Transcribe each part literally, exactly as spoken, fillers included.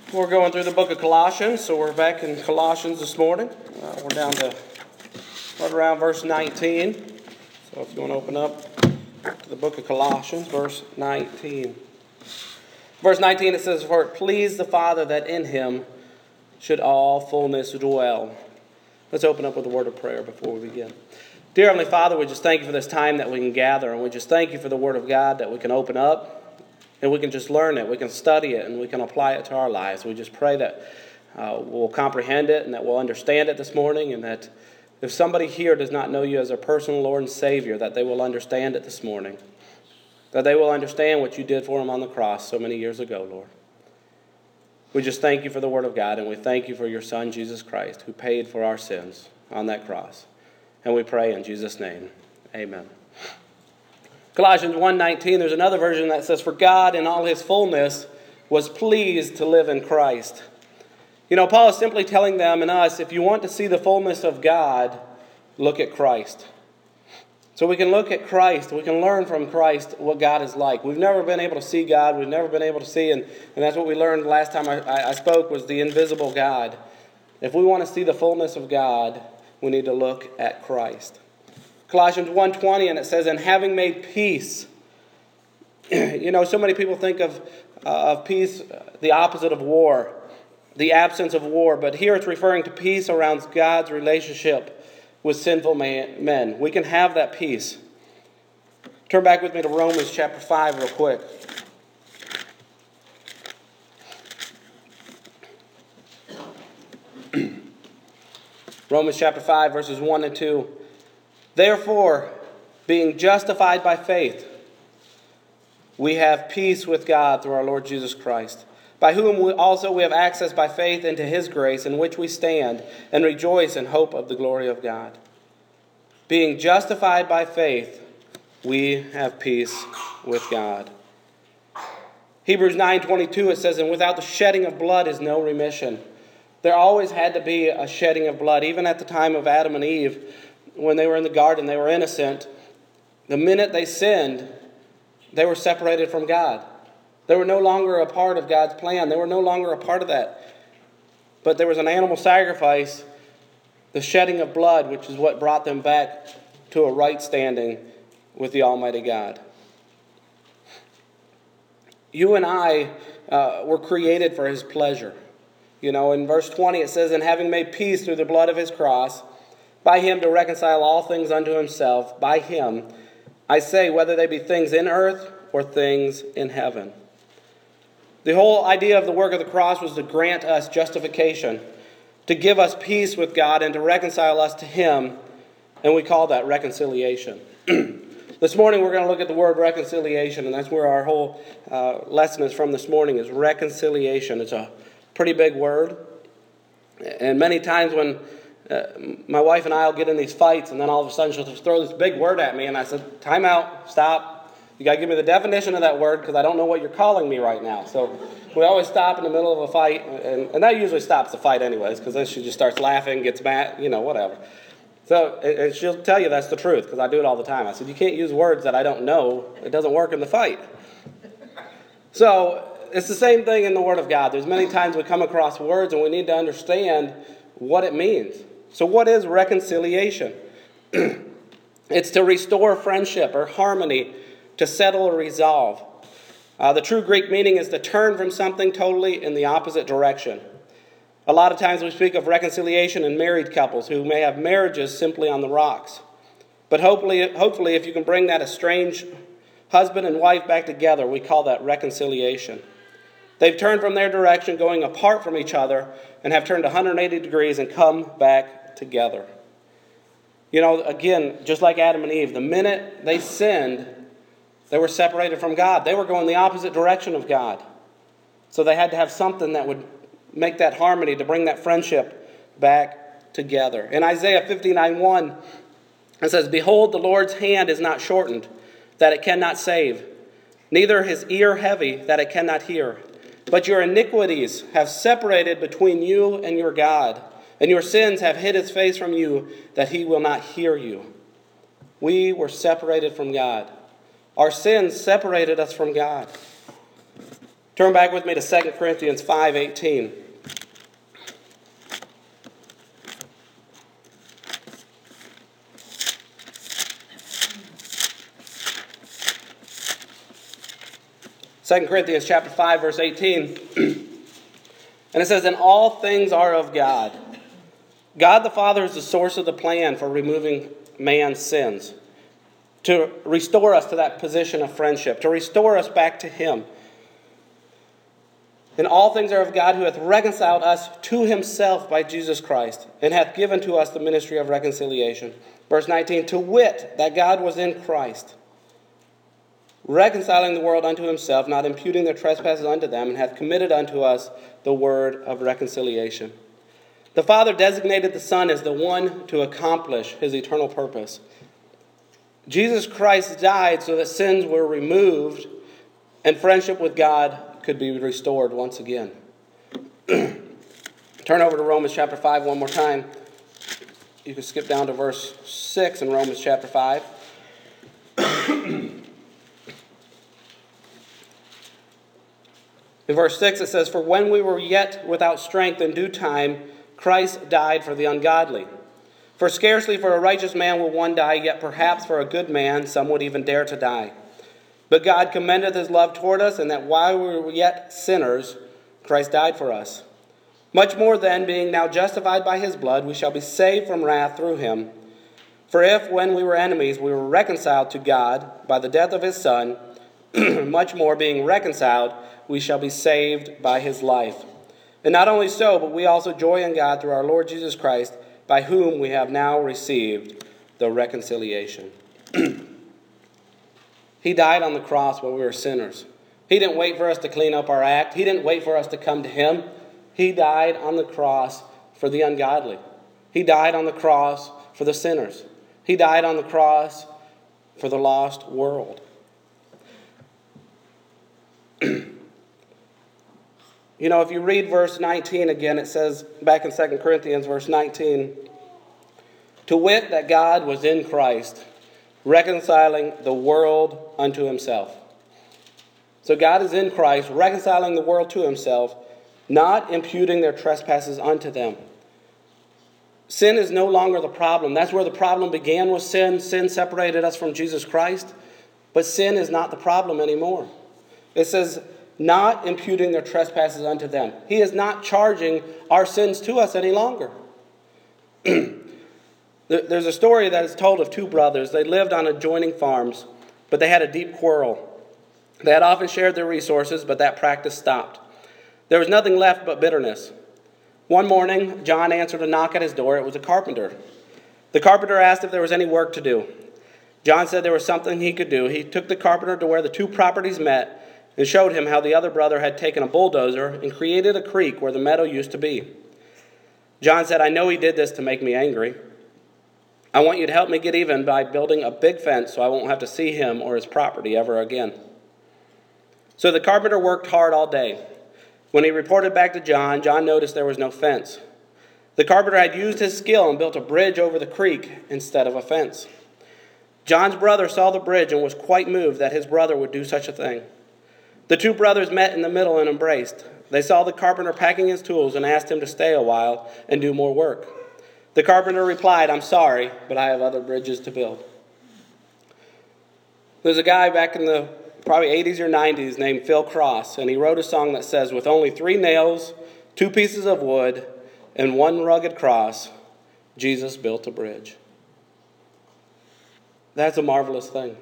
We're going through the book of Colossians, so we're back in Colossians this morning. Uh, we're down to right around verse nineteen. So if you want to open up to the book of Colossians, verse nineteen. Verse nineteen, it says, "For it pleased the Father that in him should all fullness dwell." Let's open up with a word of prayer before we begin. Dear Heavenly Father, we just thank you for this time that we can gather, and we just thank you for the Word of God that we can open up. And we can just learn it, we can study it, and we can apply it to our lives. We just pray that uh, we'll comprehend it and that we'll understand it this morning, and that if somebody here does not know you as their personal Lord and Savior, that they will understand it this morning. That they will understand what you did for them on the cross so many years ago, Lord. We just thank you for the Word of God, and we thank you for your Son, Jesus Christ, who paid for our sins on that cross. And we pray in Jesus' name, amen. Colossians one nineteen, there's another version that says, "For God in all his fullness was pleased to live in Christ." You know, Paul is simply telling them and us, if you want to see the fullness of God, look at Christ. So we can look at Christ, we can learn from Christ what God is like. We've never been able to see God, we've never been able to see, and, and that's what we learned last time I, I spoke, was the invisible God. If we want to see the fullness of God, we need to look at Christ. Colossians one twenty, and it says, "And having made peace." You know, so many people think of, uh, of peace, the opposite of war, the absence of war. But here it's referring to peace around God's relationship with sinful man, men. We can have that peace. Turn back with me to Romans chapter five real quick. Romans chapter five, verses one and two. "Therefore, being justified by faith, we have peace with God through our Lord Jesus Christ, by whom we also we have access by faith into his grace, in which we stand and rejoice in hope of the glory of God." Being justified by faith, we have peace with God. Hebrews nine twenty-two, it says, "And without the shedding of blood is no remission." There always had to be a shedding of blood, even at the time of Adam and Eve. When they were in the garden, they were innocent. The minute they sinned, they were separated from God. They were no longer a part of God's plan. They were no longer a part of that. But there was an animal sacrifice, the shedding of blood, which is what brought them back to a right standing with the Almighty God. You and I uh, were created for his pleasure. You know, in verse twenty it says, "And having made peace through the blood of his cross, by him to reconcile all things unto himself, by him, I say, whether they be things in earth or things in heaven." The whole idea of the work of the cross was to grant us justification, to give us peace with God, and to reconcile us to him, and we call that reconciliation. This morning we're going to look at the word reconciliation, and that's where our whole uh, lesson is from this morning, is reconciliation. It's a pretty big word, and many times when Uh, my wife and I will get in these fights, and then all of a sudden she'll just throw this big word at me, and I said, "Time out, stop. You got to give me the definition of that word, because I don't know what you're calling me right now." So we always stop in the middle of a fight, and, and that usually stops the fight anyways, because then she just starts laughing, gets mad, you know, whatever. So, and, and she'll tell you that's the truth, because I do it all the time. I said, "You can't use words that I don't know. It doesn't work in the fight." So it's the same thing in the Word of God. There's many times we come across words, and we need to understand what it means. So what is reconciliation? It's to restore friendship or harmony, to settle or resolve. Uh, the true Greek meaning is to turn from something totally in the opposite direction. A lot of times we speak of reconciliation in married couples who may have marriages simply on the rocks. But hopefully, hopefully if you can bring that estranged husband and wife back together, we call that reconciliation. They've turned from their direction, going apart from each other, and have turned one hundred eighty degrees and come back together. You know, again, just like Adam and Eve, the minute they sinned, they were separated from God. They were going the opposite direction of God. So they had to have something that would make that harmony, to bring that friendship back together. In Isaiah fifty-nine one, it says, "Behold, the Lord's hand is not shortened, that it cannot save, neither his ear heavy, that it cannot hear. But your iniquities have separated between you and your God, and your sins have hid his face from you, that he will not hear you." We were separated from God. Our sins separated us from God. Turn back with me to Second Corinthians five eighteen. Second Corinthians chapter five, verse eighteen. And it says, "And all things are of God. God the Father is the source of the plan for removing man's sins, to restore us to that position of friendship, to restore us back to Him. And all things are of God, who hath reconciled us to Himself by Jesus Christ, and hath given to us the ministry of reconciliation." Verse nineteen, "To wit, that God was in Christ, reconciling the world unto Himself, not imputing their trespasses unto them, and hath committed unto us the word of reconciliation." The Father designated the Son as the one to accomplish His eternal purpose. Jesus Christ died so that sins were removed and friendship with God could be restored once again. Turn over to Romans chapter five one more time. You can skip down to verse six in Romans chapter five. In verse six it says, "For when we were yet without strength, in due time Christ died for the ungodly. For scarcely for a righteous man will one die, yet perhaps for a good man some would even dare to die. But God commendeth His love toward us, and that while we were yet sinners, Christ died for us. Much more then, being now justified by His blood, we shall be saved from wrath through Him. For if, when we were enemies, we were reconciled to God by the death of His Son, much more, being reconciled, we shall be saved by His life. And not only so, but we also joy in God through our Lord Jesus Christ, by whom we have now received the reconciliation." He died on the cross when we were sinners. He didn't wait for us to clean up our act. He didn't wait for us to come to Him. He died on the cross for the ungodly. He died on the cross for the sinners. He died on the cross for the lost world. You know, if you read verse nineteen again, it says back in Second Corinthians, verse nineteen, "To wit, that God was in Christ, reconciling the world unto Himself." So God is in Christ, reconciling the world to Himself, not imputing their trespasses unto them. Sin is no longer the problem. That's where the problem began with sin. Sin separated us from Jesus Christ. But sin is not the problem anymore. It says, not imputing their trespasses unto them. He is not charging our sins to us any longer. There's a story that is told of two brothers. They lived on adjoining farms, but they had a deep quarrel. They had often shared their resources, but that practice stopped. There was nothing left but bitterness. One morning, John answered a knock at his door. It was a carpenter. The carpenter asked if there was any work to do. John said there was something he could do. He took the carpenter to where the two properties met and showed him how the other brother had taken a bulldozer and created a creek where the meadow used to be. John said, "I know he did this to make me angry. I want you to help me get even by building a big fence so I won't have to see him or his property ever again." So the carpenter worked hard all day. When he reported back to John, John noticed there was no fence. The carpenter had used his skill and built a bridge over the creek instead of a fence. John's brother saw the bridge and was quite moved that his brother would do such a thing. The two brothers met in the middle and embraced. They saw the carpenter packing his tools and asked him to stay a while and do more work. The carpenter replied, "I'm sorry, but I have other bridges to build." There's a guy back in the probably eighties or nineties named Phil Cross, and he wrote a song that says, "With only three nails, two pieces of wood, and one rugged cross, Jesus built a bridge." That's a marvelous thing.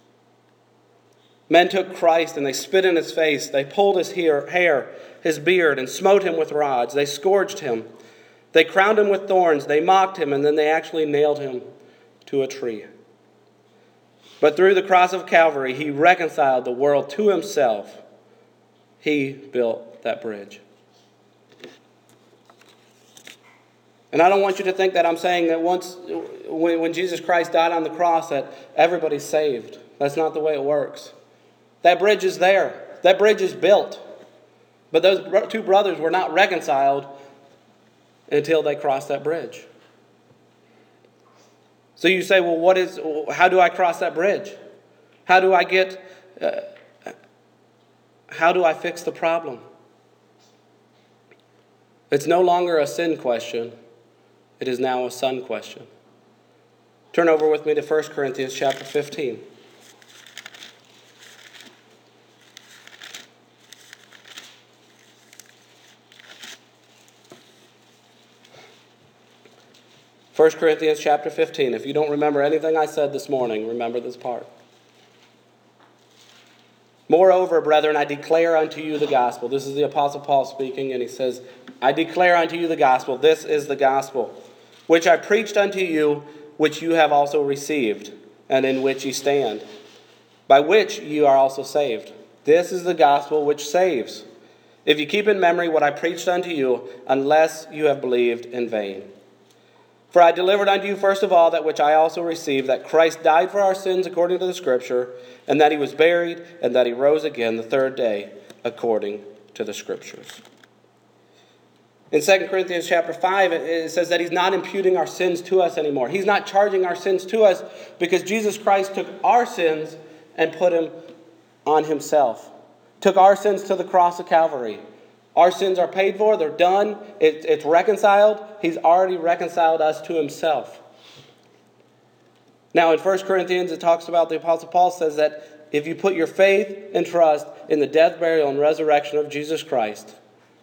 Men took Christ and they spit in His face. They pulled His hair, His beard, and smote Him with rods. They scourged Him. They crowned Him with thorns. They mocked Him, and then they actually nailed Him to a tree. But through the cross of Calvary, He reconciled the world to Himself. He built that bridge. And I don't want you to think that I'm saying that once, when Jesus Christ died on the cross, that everybody's saved. That's not the way it works. That bridge is there. That bridge is built. But those two brothers were not reconciled until they crossed that bridge. So you say, well, what is? How do I cross that bridge? How do I get? Uh, how do I fix the problem? It's no longer a sin question. It is now a son question. Turn over with me to First Corinthians chapter fifteen. First Corinthians chapter fifteen. If you don't remember anything I said this morning, remember this part. Moreover, brethren, I declare unto you the gospel. This is the Apostle Paul speaking, and he says, I declare unto you the gospel. This is the gospel, which I preached unto you, which you have also received, and in which ye stand, by which you are also saved. This is the gospel which saves, if you keep in memory what I preached unto you, unless you have believed in vain. For I delivered unto you first of all that which I also received, that Christ died for our sins according to the Scripture, and that he was buried, and that he rose again the third day according to the Scriptures. In Second Corinthians chapter five, it says that he's not imputing our sins to us anymore. He's not charging our sins to us because Jesus Christ took our sins and put them on himself. Took our sins to the cross of Calvary. Our sins are paid for. They're done. It, it's reconciled. He's already reconciled us to himself. Now in First Corinthians, it talks about, the Apostle Paul says that if you put your faith and trust in the death, burial, and resurrection of Jesus Christ,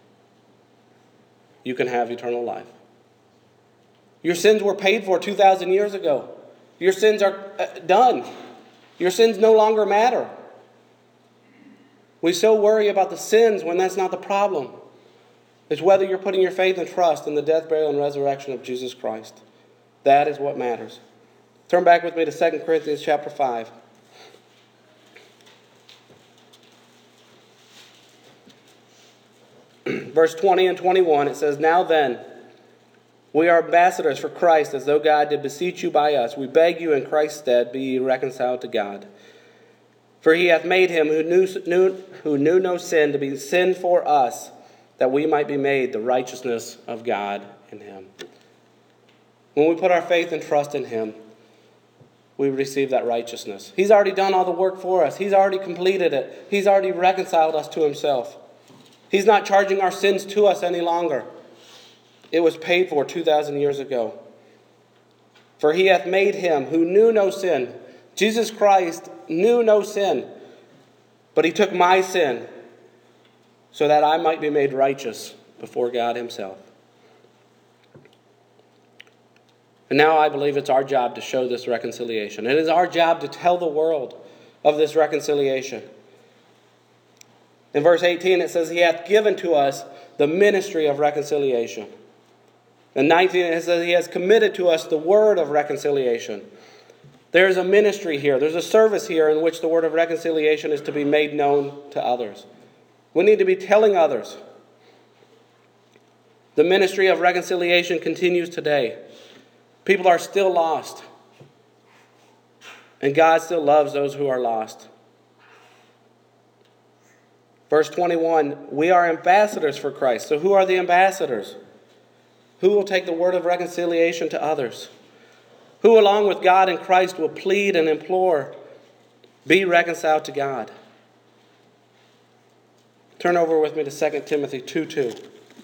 you can have eternal life. Your sins were paid for two thousand years ago. Your sins are done. Your sins no longer matter. We so worry about the sins when that's not the problem. It's whether you're putting your faith and trust in the death, burial, and resurrection of Jesus Christ. That is what matters. Turn back with me to Second Corinthians chapter five. Verse twenty and twenty-one, it says, Now then, we are ambassadors for Christ, as though God did beseech you by us. We beg you in Christ's stead, be ye reconciled to God. For he hath made him who knew, knew, who knew no sin to be sin for us, that we might be made the righteousness of God in him. When we put our faith and trust in him, we receive that righteousness. He's already done all the work for us. He's already completed it. He's already reconciled us to himself. He's not charging our sins to us any longer. It was paid for two thousand years ago. For he hath made him who knew no sin. Jesus Christ knew no sin, but he took my sin so that I might be made righteous before God himself. And now I believe it's our job to show this reconciliation. It is our job to tell the world of this reconciliation. In verse eighteen, it says, He hath given to us the ministry of reconciliation. In nineteen, it says, He has committed to us the word of reconciliation. There's a ministry here. There's a service here in which the word of reconciliation is to be made known to others. We need to be telling others. The ministry of reconciliation continues today. People are still lost. And God still loves those who are lost. Verse twenty-one, we are ambassadors for Christ. So who are the ambassadors? Who will take the word of reconciliation to others? Who, along with God and Christ, will plead and implore, be reconciled to God? Turn over with me to Second Timothy two two.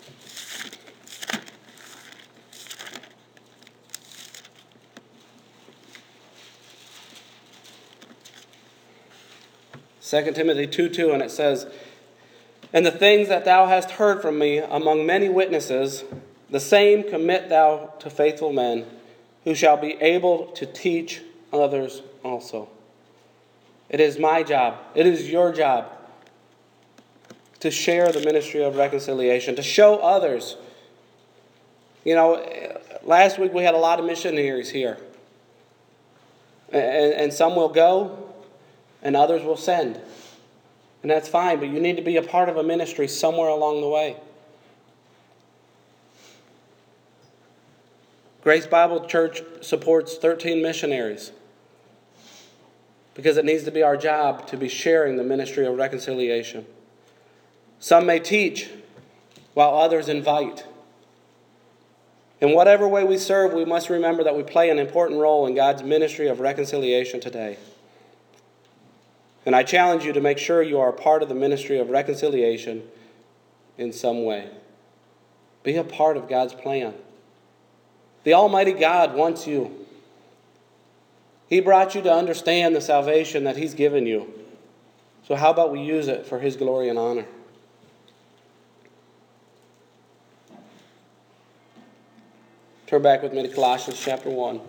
Second Timothy two two, and it says, And the things that thou hast heard from me among many witnesses, the same commit thou to faithful men, who shall be able to teach others also. It is my job, it is your job, to share the ministry of reconciliation, to show others. You know, last week we had a lot of missionaries here. And, and some will go, and others will send. And that's fine, but you need to be a part of a ministry somewhere along the way. Grace Bible Church supports thirteen missionaries because it needs to be our job to be sharing the ministry of reconciliation. Some may teach while others invite. In whatever way we serve, we must remember that we play an important role in God's ministry of reconciliation today. And I challenge you to make sure you are a part of the ministry of reconciliation in some way. Be a part of God's plan. The Almighty God wants you. He brought you to understand the salvation that He's given you. So how about we use it for His glory and honor? Turn back with me to Colossians chapter one.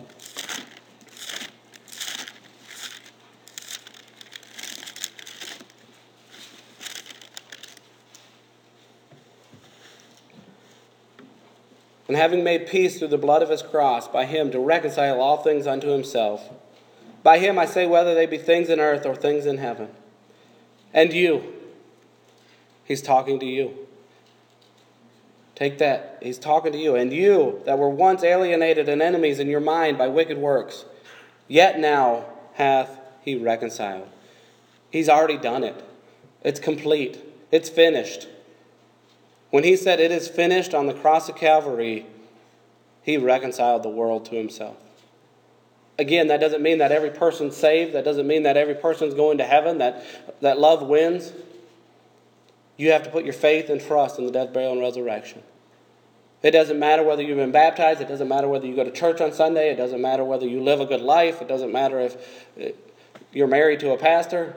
And having made peace through the blood of His cross, by Him to reconcile all things unto Himself. By Him I say, whether they be things in earth or things in heaven. And you. He's talking to you. Take that. He's talking to you. And you that were once alienated and enemies in your mind by wicked works, yet now hath He reconciled. He's already done it. It's complete. It's finished. When He said it is finished on the cross of Calvary, He reconciled the world to Himself. Again, that doesn't mean that every person's saved. That doesn't mean that every person's going to heaven, that, that love wins. You have to put your faith and trust in the death, burial, and resurrection. It doesn't matter whether you've been baptized. It doesn't matter whether you go to church on Sunday. It doesn't matter whether you live a good life. It doesn't matter if you're married to a pastor.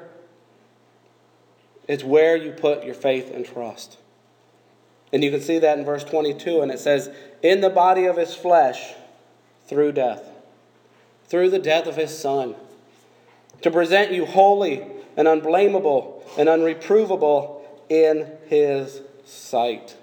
It's where you put your faith and trust. And you can see that in verse twenty-two, and it says, in the body of His flesh, through death. Through the death of His Son. To present you holy and unblameable and unreprovable in His sight.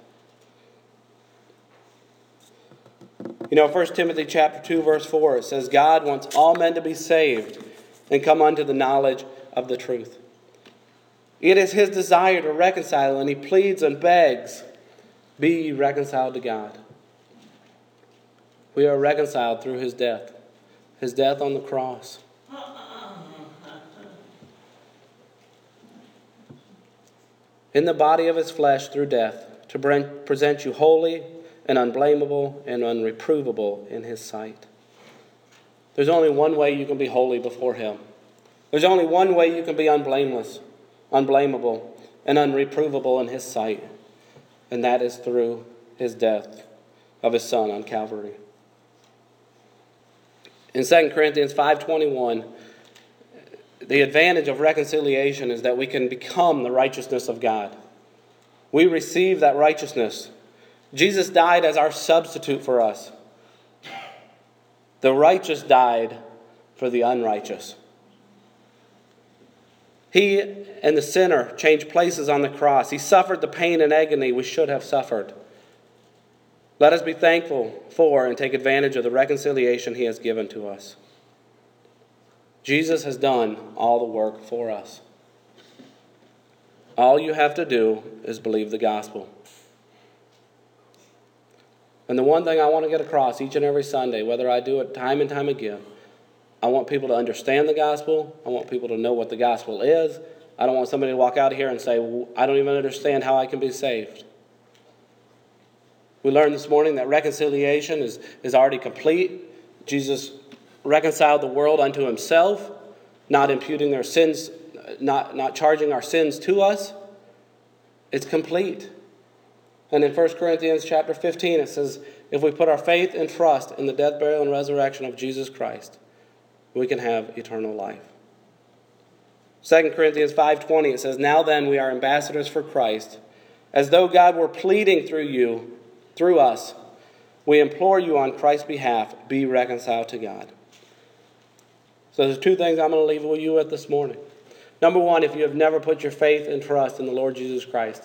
You know, First Timothy chapter two, verse four, it says, God wants all men to be saved and come unto the knowledge of the truth. It is His desire to reconcile, and He pleads and begs, be ye reconciled to God. We are reconciled through His death. His death on the cross. In the body of His flesh through death, to present you holy and unblameable and unreprovable in His sight. There's only one way you can be holy before Him. There's only one way you can be unblameless, unblameable, and unreprovable in His sight. And that is through His death of His Son on Calvary. In Second Corinthians five twenty-one, the advantage of reconciliation is that we can become the righteousness of God. We receive that righteousness. Jesus died as our substitute for us. The righteous died for the unrighteous. He and the sinner changed places on the cross. He suffered the pain and agony we should have suffered. Let us be thankful for and take advantage of the reconciliation He has given to us. Jesus has done all the work for us. All you have to do is believe the gospel. And the one thing I want to get across each and every Sunday, whether I do it time and time again, I want people to understand the gospel. I want people to know what the gospel is. I don't want somebody to walk out of here and say, well, I don't even understand how I can be saved. We learned this morning that reconciliation is, is already complete. Jesus reconciled the world unto Himself, not imputing their sins, not, not charging our sins to us. It's complete. And in First Corinthians chapter fifteen, it says, if we put our faith and trust in the death, burial, and resurrection of Jesus Christ, we can have eternal life. Second Corinthians five twenty, it says, now then we are ambassadors for Christ, as though God were pleading through you, through us. We implore you on Christ's behalf, be reconciled to God. So there's two things I'm going to leave with you with this morning. Number one, if you have never put your faith and trust in the Lord Jesus Christ,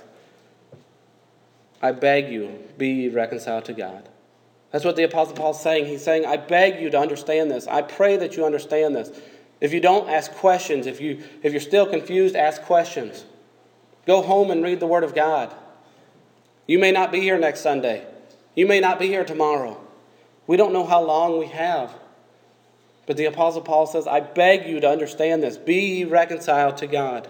I beg you, be reconciled to God. That's what the Apostle Paul is saying. He's saying, I beg you to understand this. I pray that you understand this. If you don't, ask questions. If, you, if you're still confused, ask questions. Go home and read the Word of God. You may not be here next Sunday. You may not be here tomorrow. We don't know how long we have. But the Apostle Paul says, I beg you to understand this. Be ye reconciled to God.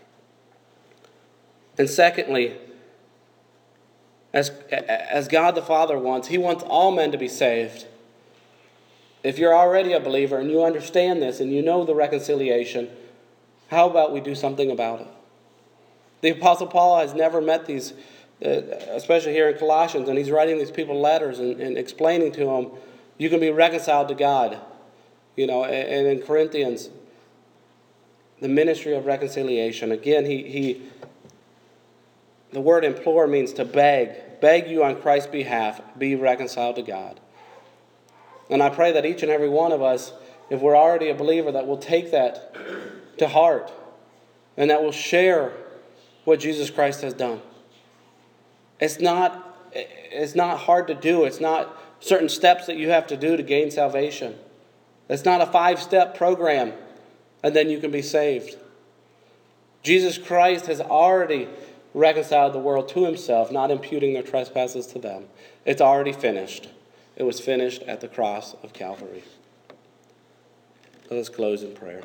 And secondly, as, as God the Father wants, He wants all men to be saved. If you're already a believer and you understand this and you know the reconciliation, How about we do something about it? The Apostle Paul has never met these, uh, especially here in Colossians, and he's writing these people letters and, and explaining to them, you can be reconciled to God. You know, and, and in Corinthians, the ministry of reconciliation. Again, he, he the word implore means to beg. Beg you on Christ's behalf, be reconciled to God. And I pray that each and every one of us, if we're already a believer, that will take that to heart and that will share what Jesus Christ has done. It's not, it's not hard to do. It's not certain steps that you have to do to gain salvation. It's not a five-step program and then you can be saved. Jesus Christ has already reconciled the world to himself, not imputing their trespasses to them. It's already finished. It was finished at the cross of Calvary. Let us close in prayer.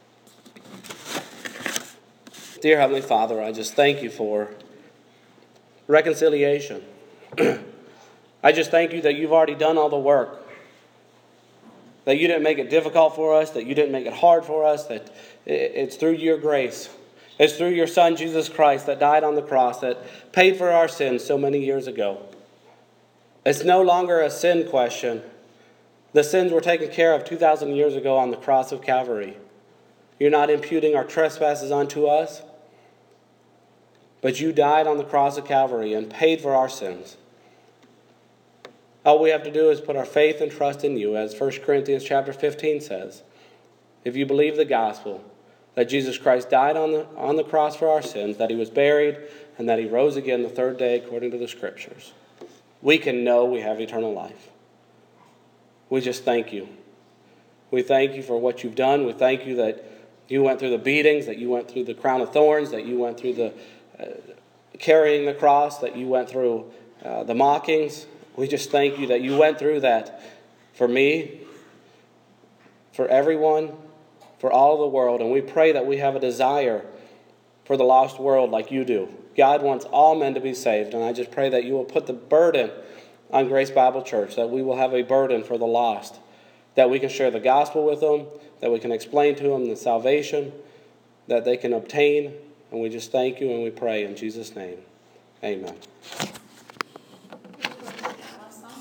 Dear Heavenly Father, I just thank you for reconciliation. I just thank you that you've already done all the work. That you didn't make it difficult for us, that you didn't make it hard for us, that it's through your grace. It's through your Son, Jesus Christ, that died on the cross, that paid for our sins so many years ago. It's no longer a sin question. The sins were taken care of two thousand years ago on the cross of Calvary. You're not imputing our trespasses onto us, but you died on the cross of Calvary and paid for our sins. All we have to do is put our faith and trust in you, as First Corinthians chapter fifteen says. If you believe the gospel, that Jesus Christ died on the, on the cross for our sins, that he was buried, and that he rose again the third day according to the Scriptures, we can know we have eternal life. We just thank you. We thank you for what you've done. We thank you that you went through the beatings, that you went through the crown of thorns, that you went through the uh, carrying the cross, that you went through uh, the mockings. We just thank you that you went through that for me, for everyone, for all the world. And we pray that we have a desire for the lost world like you do. God wants all men to be saved. And I just pray that you will put the burden on Grace Bible Church, that we will have a burden for the lost, that we can share the gospel with them, that we can explain to them the salvation that they can obtain. And we just thank you and we pray in Jesus' name. Amen.